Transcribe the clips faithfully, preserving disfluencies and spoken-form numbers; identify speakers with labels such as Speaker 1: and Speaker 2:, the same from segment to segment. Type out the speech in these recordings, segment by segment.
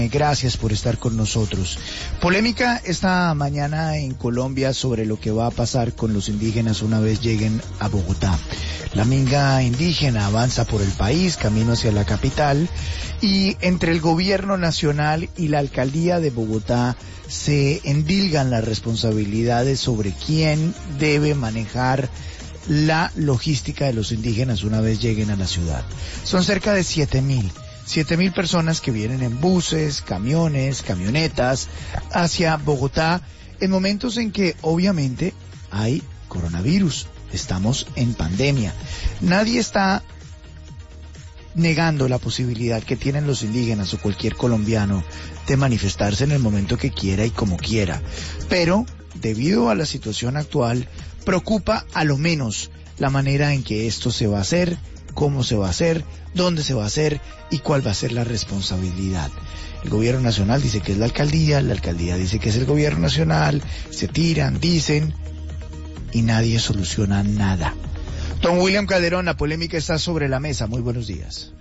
Speaker 1: Gracias por estar con nosotros. Polémica esta mañana en Colombia sobre lo que va a pasar con los indígenas una vez lleguen a Bogotá. La minga indígena avanza por el país, camino hacia la capital, y entre el gobierno nacional y la alcaldía de Bogotá se endilgan las responsabilidades sobre quién debe manejar la logística de los indígenas una vez lleguen a la ciudad. Son cerca de siete mil. Siete mil personas que vienen en buses, camiones, camionetas hacia Bogotá en momentos en que obviamente hay coronavirus. Estamos en pandemia. Nadie está negando la posibilidad que tienen los indígenas o cualquier colombiano de manifestarse en el momento que quiera y como quiera. Pero, debido a la situación actual, preocupa a lo menos la manera en que esto se va a hacer, cómo se va a hacer, dónde se va a hacer y cuál va a ser la responsabilidad. El gobierno nacional dice que es la alcaldía, la alcaldía dice que es el gobierno nacional, se tiran, dicen y nadie soluciona nada. Don William Calderón, la polémica está sobre la mesa. Muy buenos días.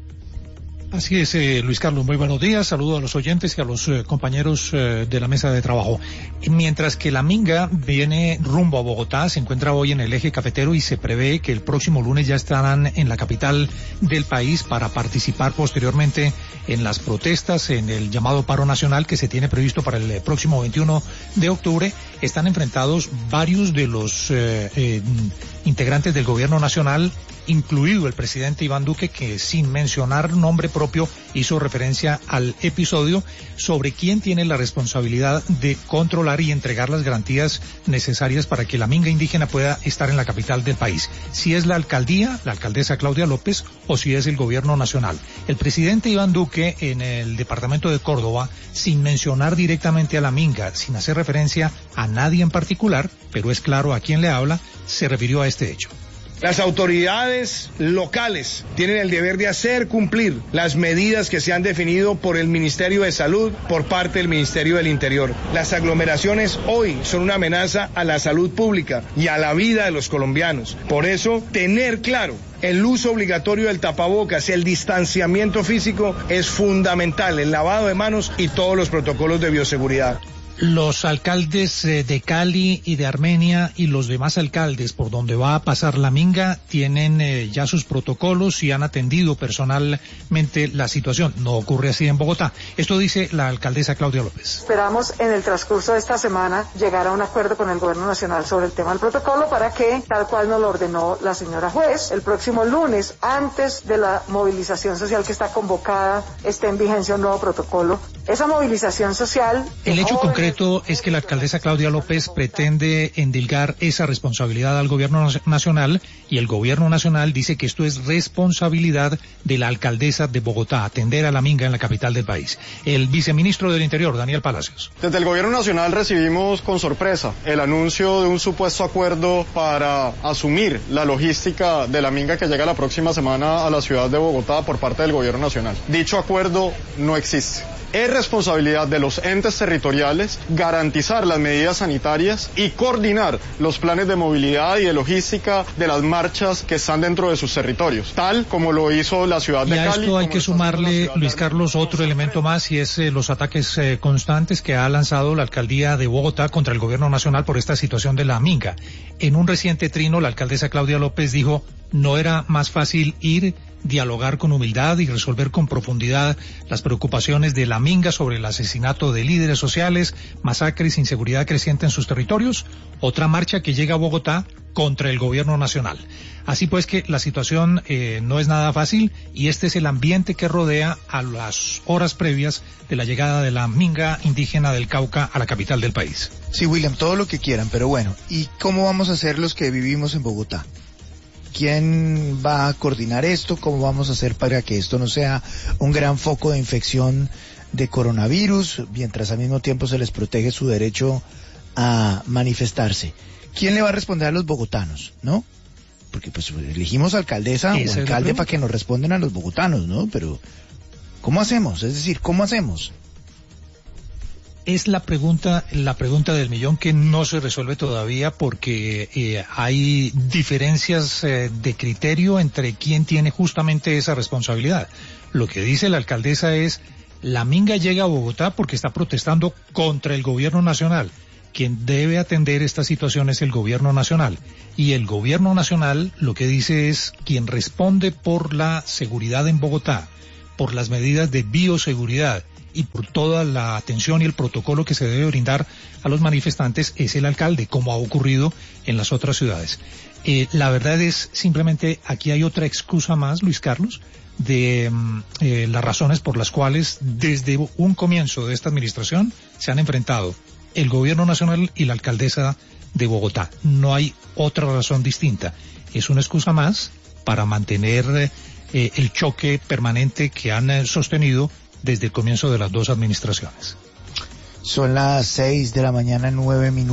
Speaker 2: Así es, eh, Luis Carlos, muy buenos días. Saludo a los oyentes y a los eh, compañeros eh, de la mesa de trabajo. Mientras que la minga viene rumbo a Bogotá, se encuentra hoy en el eje cafetero y se prevé que el próximo lunes ya estarán en la capital del país para participar posteriormente en las protestas, en el llamado paro nacional que se tiene previsto para el próximo veintiuno de octubre. Están enfrentados varios de los eh, eh, integrantes del gobierno nacional, incluido el presidente Iván Duque, que sin mencionar nombre propio hizo referencia al episodio sobre quién tiene la responsabilidad de controlar y entregar las garantías necesarias para que la minga indígena pueda estar en la capital del país. Si es la alcaldía, la alcaldesa Claudia López, o si es el gobierno nacional. El presidente Iván Duque en el departamento de Córdoba, sin mencionar directamente a la minga, sin hacer referencia a nadie en particular, pero es claro a quién le habla, se refirió a este hecho.
Speaker 3: Las autoridades locales tienen el deber de hacer cumplir las medidas que se han definido por el Ministerio de Salud, por parte del Ministerio del Interior. Las aglomeraciones hoy son una amenaza a la salud pública y a la vida de los colombianos. Por eso, tener claro el uso obligatorio del tapabocas, el distanciamiento físico es fundamental, el lavado de manos y todos los protocolos de bioseguridad.
Speaker 2: Los alcaldes de Cali y de Armenia y los demás alcaldes por donde va a pasar la minga tienen eh, ya sus protocolos y han atendido personalmente la situación. No ocurre así en Bogotá. Esto dice la alcaldesa Claudia López.
Speaker 4: Esperamos en el transcurso de esta semana llegar a un acuerdo con el gobierno nacional sobre el tema del protocolo para que, tal cual nos lo ordenó la señora juez, el próximo lunes, antes de la movilización social que está convocada, esté en vigencia un nuevo protocolo. Esa movilización social...
Speaker 2: El hecho concreto es que la alcaldesa Claudia López pretende endilgar esa responsabilidad al gobierno nacional y el gobierno nacional dice que esto es responsabilidad de la alcaldesa de Bogotá, atender a la minga en la capital del país. El viceministro del Interior, Daniel Palacios.
Speaker 5: Desde el gobierno nacional recibimos con sorpresa el anuncio de un supuesto acuerdo para asumir la logística de la minga que llega la próxima semana a la ciudad de Bogotá por parte del gobierno nacional. Dicho acuerdo no existe. Es responsabilidad de los entes territoriales garantizar las medidas sanitarias y coordinar los planes de movilidad y de logística de las marchas que están dentro de sus territorios, tal como lo hizo la ciudad de Cali.
Speaker 2: Y a esto hay que sumarle, Luis Carlos, otro elemento más y es eh, los ataques eh, constantes que ha lanzado la alcaldía de Bogotá contra el gobierno nacional por esta situación de la minga. En un reciente trino, la alcaldesa Claudia López dijo, no era más fácil ir, dialogar con humildad y resolver con profundidad las preocupaciones de la minga sobre el asesinato de líderes sociales, masacres, inseguridad creciente en sus territorios. Otra marcha que llega a Bogotá contra el gobierno nacional. Así pues que la situación eh, no es nada fácil y este es el ambiente que rodea a las horas previas de la llegada de la minga indígena del Cauca a la capital del país.
Speaker 1: Sí, William, todo lo que quieran, pero bueno, ¿y cómo vamos a hacer los que vivimos en Bogotá? ¿Quién va a coordinar esto? ¿Cómo vamos a hacer para que esto no sea un gran foco de infección de coronavirus, mientras al mismo tiempo se les protege su derecho a manifestarse? ¿Quién le va a responder a los bogotanos, no? Porque pues elegimos alcaldesa o alcalde para que nos respondan a los bogotanos, ¿no? Pero ¿cómo hacemos? Es decir, ¿cómo hacemos?
Speaker 2: Es la pregunta, la pregunta del millón que no se resuelve todavía porque eh, hay diferencias eh, de criterio entre quién tiene justamente esa responsabilidad. Lo que dice la alcaldesa es La minga llega a Bogotá porque está protestando contra el gobierno nacional. Quien debe atender esta situación es el gobierno nacional. Y el gobierno nacional lo que dice es quien responde por la seguridad en Bogotá, por las medidas de bioseguridad y por toda la atención y el protocolo que se debe brindar a los manifestantes es el alcalde, como ha ocurrido en las otras ciudades. Eh, la verdad es simplemente aquí hay otra excusa más, Luis Carlos, de eh, las razones por las cuales desde un comienzo de esta administración se han enfrentado el gobierno nacional y la alcaldesa de Bogotá. No hay otra razón distinta. Es una excusa más para mantener eh, el choque permanente que han eh, sostenido desde el comienzo de las dos administraciones.
Speaker 1: Son las seis de la mañana, nueve minutos.